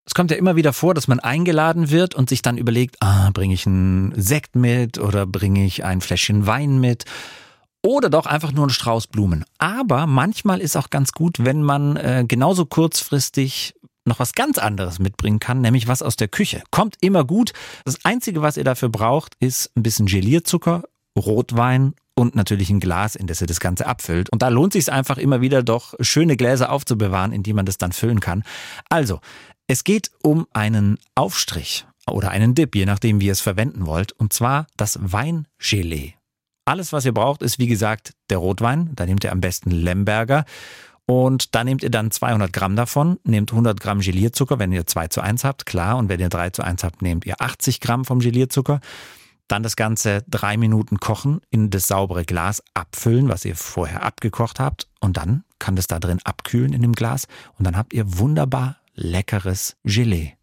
Es kommt ja immer wieder vor, dass man eingeladen wird und sich dann überlegt, bringe ich einen Sekt mit oder bringe ich ein Fläschchen Wein mit oder doch einfach nur einen Strauß Blumen. Aber manchmal ist auch ganz gut, wenn man genauso kurzfristig noch was ganz anderes mitbringen kann, nämlich was aus der Küche. Kommt immer gut. Das Einzige, was ihr dafür braucht, ist ein bisschen Gelierzucker, Rotwein und natürlich ein Glas, in das ihr das Ganze abfüllt. Und da lohnt es sich einfach immer wieder doch, schöne Gläser aufzubewahren, in die man das dann füllen kann. Also, es geht um einen Aufstrich oder einen Dip, je nachdem, wie ihr es verwenden wollt. Und zwar das Weingelee. Alles, was ihr braucht, ist wie gesagt der Rotwein. Da nehmt ihr am besten Lemberger. Und da nehmt ihr dann 200 Gramm davon, nehmt 100 Gramm Gelierzucker, wenn ihr 2:1 habt, klar. Und wenn ihr 3:1 habt, nehmt ihr 80 Gramm vom Gelierzucker. Dann das Ganze 3 Minuten kochen, in das saubere Glas abfüllen, was ihr vorher abgekocht habt. Und dann kann das da drin abkühlen in dem Glas. Und dann habt ihr wunderbar leckeres Gelee.